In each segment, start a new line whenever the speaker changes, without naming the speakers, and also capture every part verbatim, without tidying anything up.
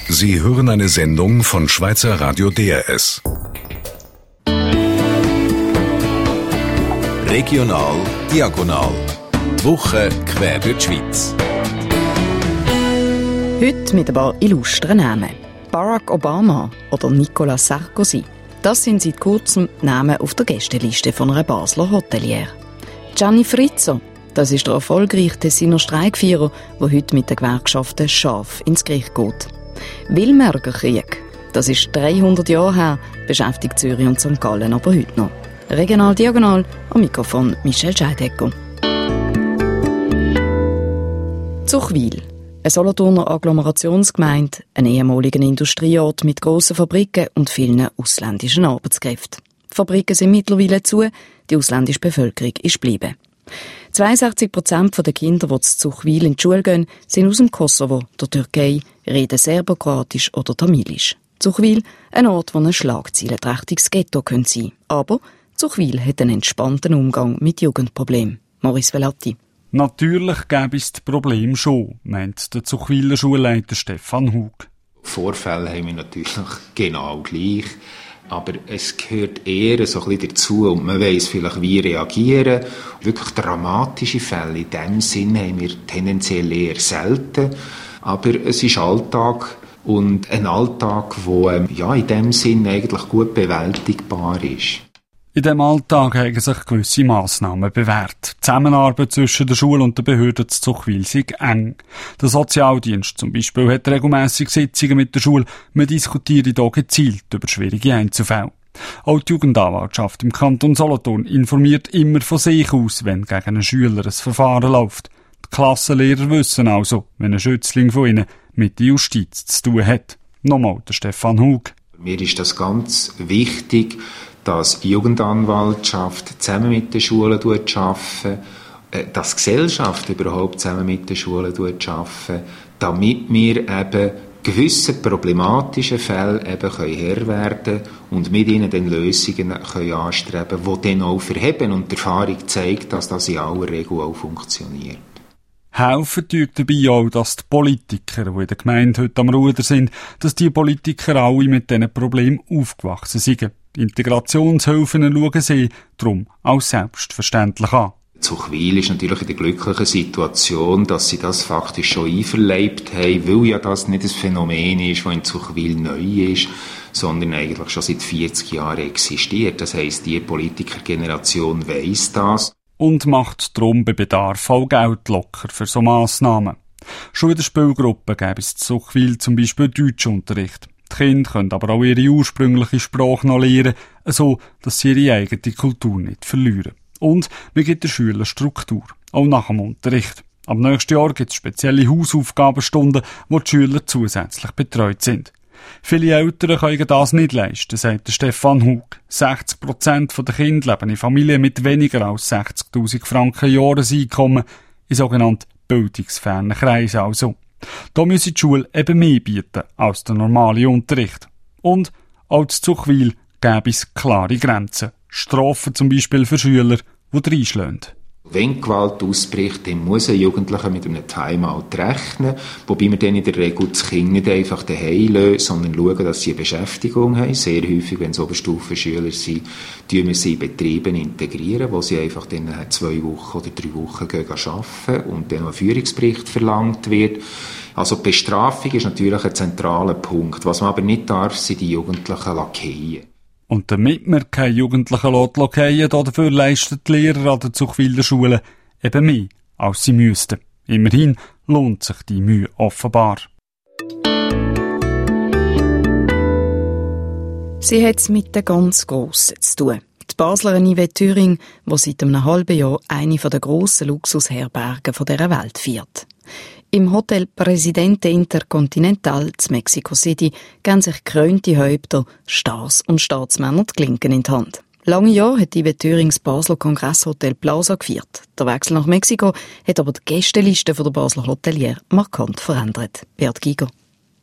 Sie hören eine Sendung von Schweizer Radio D R S.
Regional Diagonal. Die Woche quer durch die Schweiz.
Heute mit ein paar illustren Namen. Barack Obama oder Nicolas Sarkozy. Das sind seit kurzem Namen auf der Gästeliste von einer Basler Hotelière. Gianni Frizzo, das ist der erfolgreiche Tessiner Streikführer, der heute mit den Gewerkschaften scharf ins Gericht geht. Wilmerger Krieg, das ist dreihundert Jahre her, beschäftigt Zürich und Sankt Gallen aber heute noch. Regional Diagonal, am Mikrofon Michel Scheidegger. Zuchwil, eine Solothurner Agglomerationsgemeinde, ein ehemaliger Industrieort mit grossen Fabriken und vielen ausländischen Arbeitskräften. Die Fabriken sind mittlerweile zu, die ausländische Bevölkerung ist geblieben. zweiundsechzig Prozent der Kinder, die zu Zuchwil in die Schule gehen, sind aus dem Kosovo, der Türkei, reden Serbokroatisch oder Tamilisch. Zuchwil, ein Ort, wo ein schlagzeilenträchtiges Ghetto sein könnte. Aber Zuchwil hat einen entspannten Umgang mit Jugendproblemen. Maurice Velati.
Natürlich gäbe es das Problem schon, meint der Zuchwiler Schulleiter Stefan Hug.
Vorfälle haben wir natürlich genau gleich, aber es gehört eher so ein bisschen dazu und man weiss vielleicht, wie reagieren. Wirklich dramatische Fälle in diesem Sinn haben wir tendenziell eher selten, aber es ist Alltag und ein Alltag, der ja, in diesem Sinn eigentlich gut bewältigbar ist.
In diesem Alltag haben sich gewisse Massnahmen bewährt. Die Zusammenarbeit zwischen der Schule und der Behörden zu Zuchwil sei eng. Der Sozialdienst zum Beispiel hat regelmässig Sitzungen mit der Schule. Man diskutiert hier gezielt über schwierige Einzelfälle. Auch die Jugendanwaltschaft im Kanton Solothurn informiert immer von sich aus, wenn gegen einen Schüler ein Verfahren läuft. Die Klassenlehrer wissen also, wenn ein Schützling von ihnen mit der Justiz zu tun hat. Nochmal der Stefan Hug.
Mir ist das ganz wichtig, dass die Jugendanwaltschaft zusammen mit den Schulen arbeiten, dass die Gesellschaft überhaupt zusammen mit den Schulen arbeiten, damit wir eben gewissen problematischen Fällen eben Herr werden können und mit ihnen dann Lösungen können anstreben können, die dann auch verheben. Und die Erfahrung zeigt, dass das in aller Regel auch funktioniert.
Helfen tut dabei auch, dass die Politiker, die in der Gemeinde heute am Ruder sind, dass die Politiker alle mit diesen Problemen aufgewachsen sind. Integrationshilfen schauen sie darum auch selbstverständlich an.
Zuchwil ist natürlich in der glücklichen Situation, dass sie das faktisch schon einverleibt haben, weil ja das nicht ein Phänomen ist, das in Zuchwil neu ist, sondern eigentlich schon seit vierzig Jahren existiert. Das heisst, die Politikergeneration weiss das.
Und macht darum bei Bedarf auch Geld locker für so Massnahmen. Schon in der Spielgruppe gäbe es in Zuchwil zum Beispiel Deutschunterricht. Die Kinder können aber auch ihre ursprüngliche Sprache noch lernen, so dass sie ihre eigene Kultur nicht verlieren. Und man gibt den Schülern Struktur, auch nach dem Unterricht. Ab nächstes Jahr gibt es spezielle Hausaufgabenstunden, wo die Schüler zusätzlich betreut sind. Viele Eltern können das nicht leisten, sagt Stefan Hug. sechzig Prozent der Kinder leben in Familien mit weniger als sechzigtausend Franken Jahreseinkommen, in sogenannten bildungsfernen Kreisen also. Da müsse die Schule eben mehr bieten als der normale Unterricht. Und auch zu Zuchwil gäbe es klare Grenzen. Strafen zum Beispiel für Schüler, die reinschlagen.
Wenn Gewalt ausbricht, dann muss ein Jugendlicher mit einem Timeout rechnen, wobei wir dann in der Regel das Kind nicht einfach daheim lassen, sondern schauen, dass sie eine Beschäftigung haben. Sehr häufig, wenn es Oberstufenschüler sind, tun wir sie in Betrieben integrieren, wo sie einfach dann zwei Wochen oder drei Wochen gehen arbeiten und dann ein Führungsbericht verlangt wird. Also die Bestrafung ist natürlich ein zentraler Punkt. Was man aber nicht darf, sind die Jugendlichen Lakaien.
Und damit man keine Jugendlichen lakaien, dafür leisten die Lehrer an der Zuchwiler Schule eben mehr, als sie müssten. Immerhin lohnt sich die Mühe offenbar.
Sie hat es mit den ganz Grossen zu tun. Die Baslerin Yvette Thüring, die seit einem halben Jahr eine der grossen Luxusherbergen dieser Welt führt. Im Hotel Presidente Intercontinental zu Mexico City geben sich gekrönte Häupter, Stars und Staatsmänner die Klinken in die Hand. Lange Jahre hat Yvette Thüring das Basler Kongresshotel Plaza geführt. Der Wechsel nach Mexiko hat aber die Gästeliste der Basler Hotelière markant verändert. Bert Giger.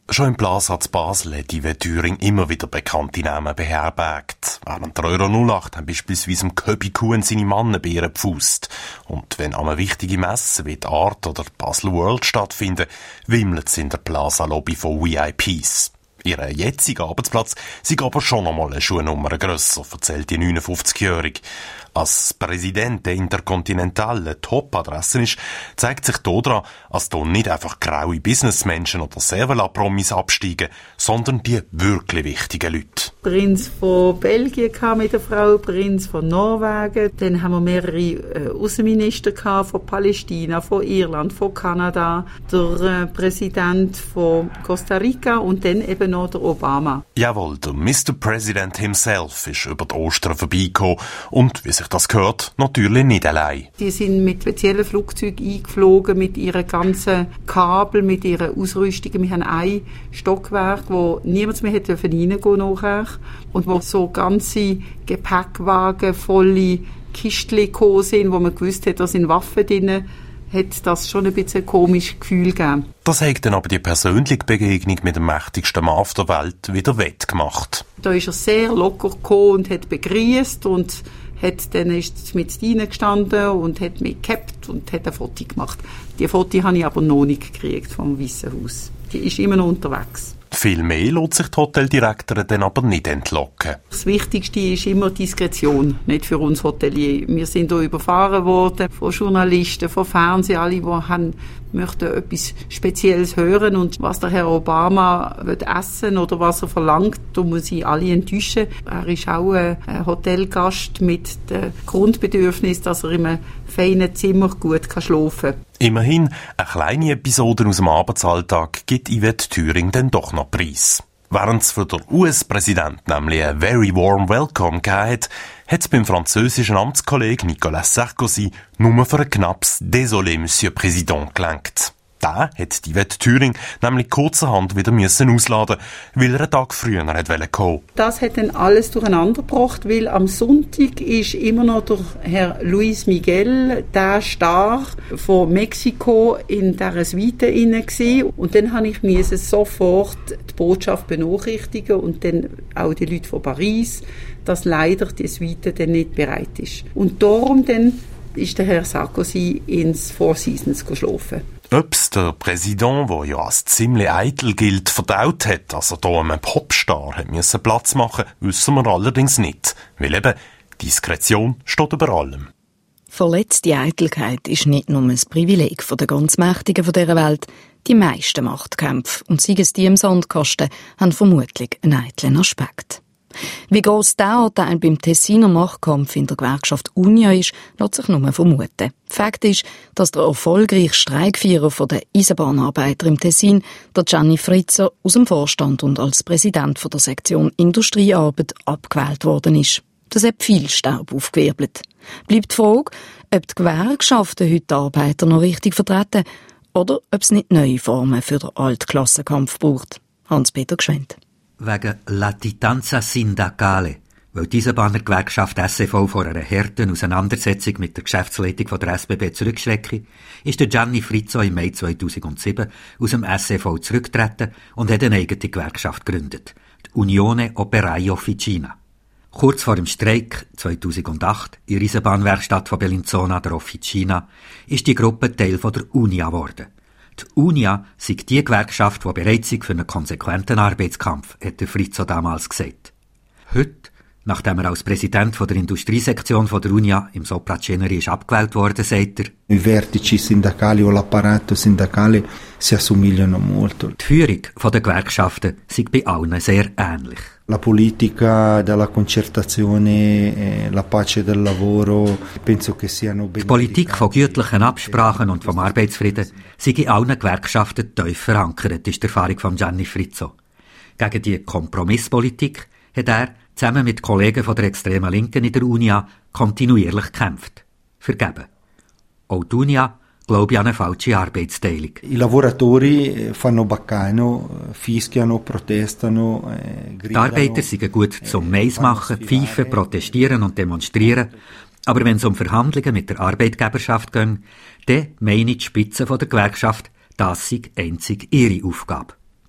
Schon im Plaza zu Basel hat Yvette Thüring immer wieder bekannte Namen beherbergt. Während der Euro null acht haben beispielsweise Köbi Kuhn seine Mannenbeeren gepfusst. Und wenn einmal wichtige Messen wie die Art oder Basel World stattfinden, wimmelt es in der Plaza-Lobby von V I Ps. Ihr jetziger Arbeitsplatz sei aber schon einmal eine Schuhnummer grösser, erzählt die neunundfünfzigjährige. Als Präsident der Intercontinentale Top-Adresse ist, zeigt sich daran, dass hier nicht einfach graue Businessmenschen oder Servala-Promis absteigen, sondern die wirklich wichtigen Leute.
Prinz von Belgien mit der Frau, Prinz von Norwegen. Dann haben wir mehrere äh, Außenminister gehabt, von Palästina, von Irland, von Kanada, der äh, Präsident von Costa Rica und dann eben noch der Obama.
Jawohl, der Mister President himself ist über die Ostern vorbeigekommen und, wie sich das gehört, natürlich nicht allein.
Die sind mit speziellen Flugzeugen eingeflogen, mit ihren ganzen Kabel, mit ihren Ausrüstungen. Wir haben ein Stockwerk, wo niemand mehr hätte reingehen nachher und wo so ganze Gepäckwagen volle Kistchen gekommen sind, wo man gewusst hat, da sind Waffen drin, hat das schon ein bisschen ein komisches Gefühl gegeben.
Das hat dann aber die persönliche Begegnung mit dem mächtigsten Mann auf der Welt wieder wettgemacht.
Da ist er sehr locker gekommen und hat begrüßt und hat dann ist mit reingestanden und hat mich gehabt und hat ein Foto gemacht. Die Foto habe ich aber noch nicht gekriegt vom Weißen Haus. Die ist immer noch unterwegs.
Viel mehr lässt sich die Hoteldirektorin dann aber nicht entlocken.
Das Wichtigste ist immer Diskretion, nicht für uns Hotelier. Wir sind hier überfahren worden von Journalisten, von Fernsehen, alle, die haben, möchten etwas Spezielles hören und was der Herr Obama will essen oder was er verlangt, da muss ich alle enttäuschen. Er ist auch ein Hotelgast mit dem Grundbedürfnis, dass er in einem feinen Zimmer gut schlafen kann.
Immerhin, eine kleine Episode aus dem Arbeitsalltag gibt Yvette Thüring dann doch noch Preis. Während es für den U S-Präsidenten nämlich ein very warm welcome gegeben hat, hat es beim französischen Amtskollegen Nicolas Sarkozy nur für ein knappes «Désolé, Monsieur Président» gelangt. Da hat die Yvette Thüring nämlich kurzerhand wieder müssen ausladen, weil er einen Tag früher nicht kommen wollte.
Das hat dann alles durcheinander gebracht, weil am Sonntag ist immer noch der Herr Luis Miguel, der Star von Mexiko, in dieser Suite inne gewesen. Und dann habe ich müssen sofort die Botschaft benachrichtigen und dann auch die Leute von Paris, dass leider die Suite dann nicht bereit ist. Und darum dann ist der Herr Sarkozy ins Four Seasons geschlafen.
Ob's der Präsident, der ja als ziemlich eitel gilt, verdaut hat, dass er hier einem Popstar hat müssen Platz machen, wissen wir allerdings nicht. Weil eben, Diskretion steht über allem.
Verletzte Eitelkeit ist nicht nur ein Privileg der ganz Mächtigen dieser Welt. Die meisten Machtkämpfe, und sei es die im Sandkasten, haben vermutlich einen eitlen Aspekt. Wie gross der Anteil beim Tessiner Machtkampf in der Gewerkschaft Unia ist, lässt sich nur vermuten. Fakt ist, dass der erfolgreiche Streikführer der Eisenbahnarbeiter im Tessin, der Gianni Frizzo, aus dem Vorstand und als Präsident der Sektion Industriearbeit abgewählt worden ist. Das hat viel Staub aufgewirbelt. Bleibt die Frage, ob die Gewerkschaften heute die Arbeiter noch richtig vertreten oder ob es nicht neue Formen für den Altklassenkampf braucht. Hans-Peter Gschwendt.
Wegen Latitanza Sindacale, weil die Eisenbahner-Gewerkschaft S E V vor einer harten Auseinandersetzung mit der Geschäftsleitung von der S B B zurückschrecke, ist der Gianni Frizzo im Mai zweitausendsieben aus dem S E V zurückgetreten und hat eine eigene Gewerkschaft gegründet, die Unione Operaio Officina. Kurz vor dem Streik zweitausendacht in der Eisenbahnwerkstatt von Bellinzona, der Officina, ist die Gruppe Teil von der Unia geworden. Die Unia sei die Gewerkschaft, die bereit sei für einen konsequenten Arbeitskampf, hat der Frizzo damals gesagt. Heute, nachdem er als Präsident der Industriesektion der Unia im Sopraceneri ist abgewählt worden, sagt er,
I vertici sindacali o l'apparato sindacale si assomigliano molto.
Die Führung der Gewerkschaften sei bei allen sehr ähnlich.
La politica della concertazione, la pace del lavoro, penso che siano
Die Politik von gütlichen Absprachen und vom Arbeitsfrieden sei in allen Gewerkschaften tief verankert, ist die Erfahrung von Gianni Frizzo. Gegen die Kompromisspolitik hat er zusammen mit Kollegen von der extremen Linken in der Unia kontinuierlich gekämpft. Vergeben. Auch die Unia glaube ich an eine falsche Arbeitsteilung.
I lavoratori fanno baccano, fischiano, protestano, eh,
Die Arbeiter sind gut zum Mais machen, pfeifen, protestieren und demonstrieren. Aber wenn es um Verhandlungen mit der Arbeitgeberschaft geht, dann meinen die Spitze der Gewerkschaft, das sei einzig ihre Aufgabe.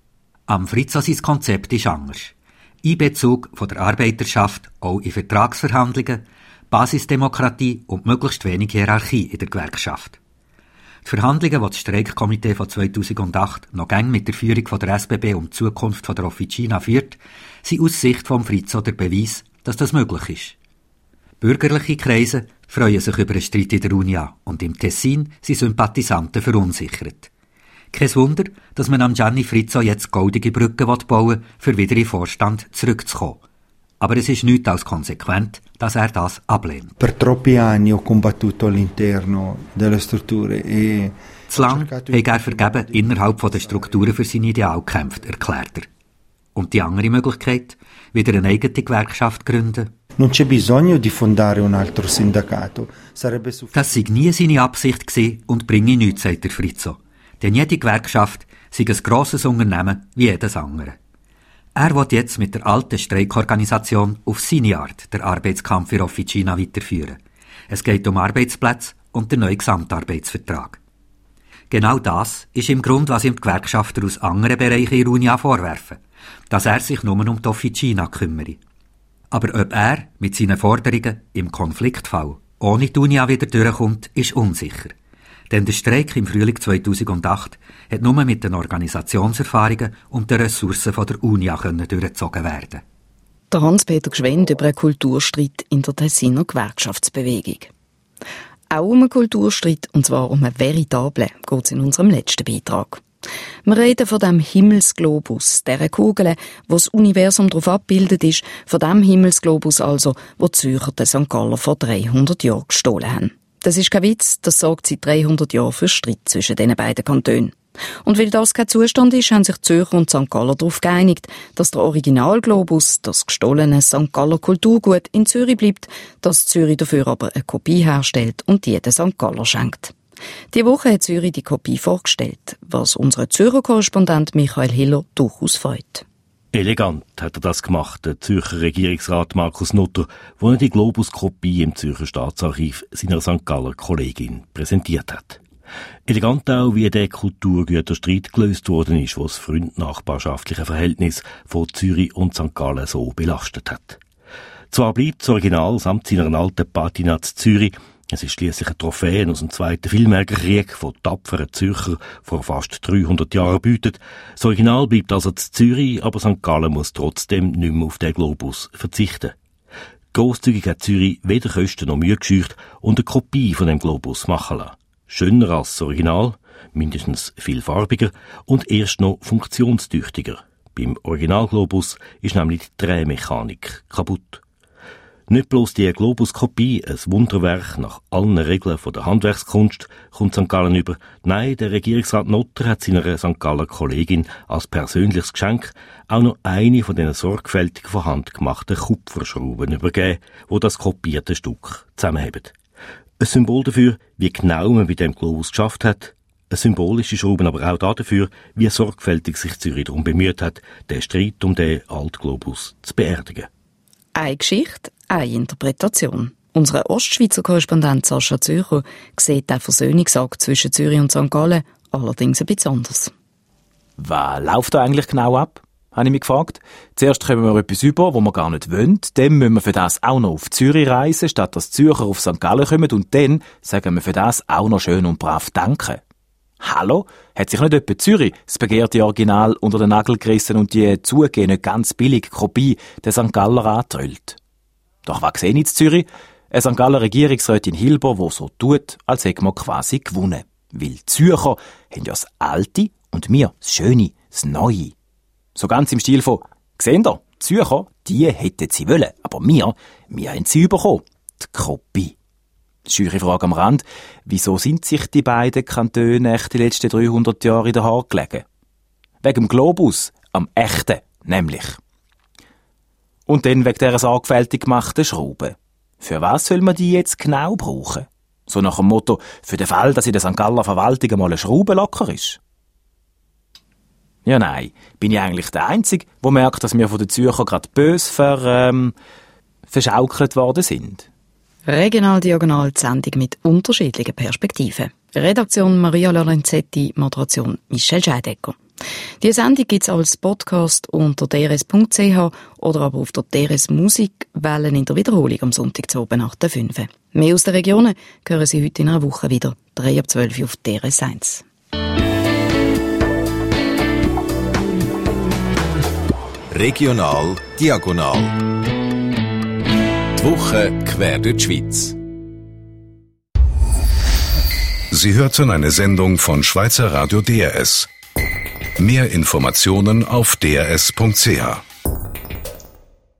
Am Fritzo sein Konzept ist anders. Einbezug von der Arbeiterschaft auch in Vertragsverhandlungen, Basisdemokratie und möglichst wenig Hierarchie in der Gewerkschaft. Die Verhandlungen, die das Streikkomitee von zweitausendacht noch gäng mit der Führung von der S B B um die Zukunft von der Officina führt, sind aus Sicht vom Fritzo der Beweis, dass das möglich ist. Bürgerliche Kreise freuen sich über einen Streit in der Unia und im Tessin sind Sympathisanten verunsichert. Kein Wunder, dass man am Gianni Fritzo jetzt goldige Brücken bauen will, für wieder in den Vorstand zurückzukommen. Aber es ist nichts als konsequent, dass er das ablehnt.
Per troppi anni ho combattuto all'interno delle strutture e
zu lang hat er vergeben innerhalb der Strukturen für sein Ideal gekämpft, erklärt er. Und die andere Möglichkeit, wieder eine eigene Gewerkschaft gründen.
Non c'è bisogno di fondare un altro sindacato. Sarebbe
das sei nie seine Absicht gewesen und bringe nichts, sagt der Fritzo. Denn jede Gewerkschaft sei ein grosses Unternehmen wie jedes andere. Er will jetzt mit der alten Streikorganisation auf seine Art den Arbeitskampf für Officina weiterführen. Es geht um Arbeitsplätze und den neuen Gesamtarbeitsvertrag. Genau das ist im Grund, was ihm die Gewerkschafter aus anderen Bereichen in Unia vorwerfen, dass er sich nur um die Officina kümmere. Aber ob er mit seinen Forderungen im Konfliktfall ohne die Unia wieder durchkommt, ist unsicher. Denn der Streik im Frühling zweitausendacht hat nur mit den Organisationserfahrungen und den Ressourcen von der Unia durchgezogen werden.
Der Hans-Peter Gschwend über einen Kulturstreit in der Tessiner Gewerkschaftsbewegung. Auch um einen Kulturstreit, und zwar um einen veritablen, geht es in unserem letzten Beitrag. Wir reden von dem Himmelsglobus, dieser Kugel, wo das Universum darauf abgebildet ist, von dem Himmelsglobus also, wo die Zürcher den Sankt Galler vor dreihundert Jahren gestohlen haben. Das ist kein Witz, das sorgt seit dreihundert Jahren für Streit zwischen diesen beiden Kantonen. Und weil das kein Zustand ist, haben sich die Zürcher und Sankt Galler darauf geeinigt, dass der Originalglobus, das gestohlene Sankt Galler Kulturgut, in Zürich bleibt, dass Zürich dafür aber eine Kopie herstellt und die den Sankt Galler schenkt. Diese Woche hat Zürich die Kopie vorgestellt, was unseren Zürcher Korrespondent Michael Hiller durchaus freut.
Elegant hat er das gemacht, der Zürcher Regierungsrat Markus Nutter, wo er die Globus-Kopie im Zürcher Staatsarchiv seiner Sankt Galler Kollegin präsentiert hat. Elegant auch, wie der Kulturgüterstreit gelöst worden ist, was das freund-nachbarschaftliche Verhältnis von Zürich und Sankt Gallen so belastet hat. Zwar bleibt das Original samt seiner alten Patina zu Zürich, es ist schliesslich eine Trophäe aus dem Zweiten Vilmergerkrieg von tapferen Zürcher vor fast dreihundert Jahren bietet. Das Original bleibt also zu Zürich, aber Sankt Gallen muss trotzdem nicht mehr auf den Globus verzichten. Grosszügig hat Zürich weder Kosten noch Mühe gescheucht und eine Kopie von dem Globus machen lassen. Schöner als das Original, mindestens viel farbiger und erst noch funktionstüchtiger. Beim Originalglobus ist nämlich die Drehmechanik kaputt. Nicht bloß die Globus-Kopie, ein Wunderwerk nach allen Regeln von der Handwerkskunst, kommt Sankt Gallen über. Nein, der Regierungsrat Nutter hat seiner Sankt Galler Kollegin als persönliches Geschenk auch noch eine von diesen sorgfältig von Hand gemachten Kupferschrauben übergeben, wo das kopierte Stück zusammenheben. Ein Symbol dafür, wie genau man bei dem Globus geschafft hat. Eine symbolische Schrauben aber auch dafür, wie sorgfältig sich Zürich darum bemüht hat, den Streit um den Altglobus zu beerdigen.
Eine Geschichte, eine Interpretation. Unser Ostschweizer Korrespondent Sascha Zürcher sieht den Versöhnungsakt zwischen Zürich und Sankt Gallen allerdings ein bisschen anders.
Was läuft da eigentlich genau ab? Habe ich mich gefragt. Zuerst kommen wir etwas über, wo wir gar nicht wollen. Dann müssen wir für das auch noch auf Zürich reisen, statt dass Zürcher auf Sankt Gallen kommen. Und dann sagen wir für das auch noch schön und brav Danke. Hallo? Hat sich nicht etwa Zürich das begehrte Original unter den Nagel gerissen und die zugehend nicht ganz billige Kopie der Sankt Galler angetrüllt? Doch was sehe ich in Zürich? Eine Sankt Galler Regierungsrätin Hilber, die so tut, als hätten wir quasi gewonnen. Weil die Zürcher haben ja das Alte und wir das Schöne, das Neue. So ganz im Stil von, «Seht ihr, die Zürcher, die hätten sie wollen, aber wir, wir haben sie bekommen. Die Kopie.» Scheuere Frage am Rand, wieso sind sich die beiden Kantone echt die letzten dreihundert Jahre in den Haaren gelegen? Wegen dem Globus, am echten, nämlich. Und dann wegen dieser sorgfältig gemachten Schraube. Für was soll man die jetzt genau brauchen? So nach dem Motto, für den Fall, dass in der Sankt Galler Verwaltung einmal eine Schraube locker ist. Ja, nein, bin ich eigentlich der Einzige, der merkt, dass wir von den Zürcher gerade böse ver, ähm, verschaukelt worden sind.
Regional-Diagonal, die Sendung mit unterschiedlichen Perspektiven. Redaktion Maria Lorenzetti, Moderation Michel Scheidecker. Die Sendung gibt's als Podcast unter d r s punkt c h oder aber auf der D R S Musikwelle in der Wiederholung am Sonntag zu oben nach der fünf. Mehr aus den Regionen hören Sie heute in einer Woche wieder, drei ab zwölf auf D R S eins.
Regional Diagonal. Die Woche quer durch die Schweiz.
Sie hörten eine Sendung von Schweizer Radio D R S. Mehr Informationen auf d r s punkt c h.